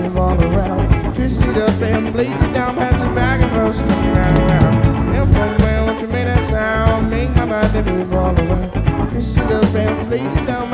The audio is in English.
move all around. Twist it up and blaze it down, pass it back and forth, spin round and round. And from where won't you make that sound? Make my body move all around. Twist it up and blaze it down.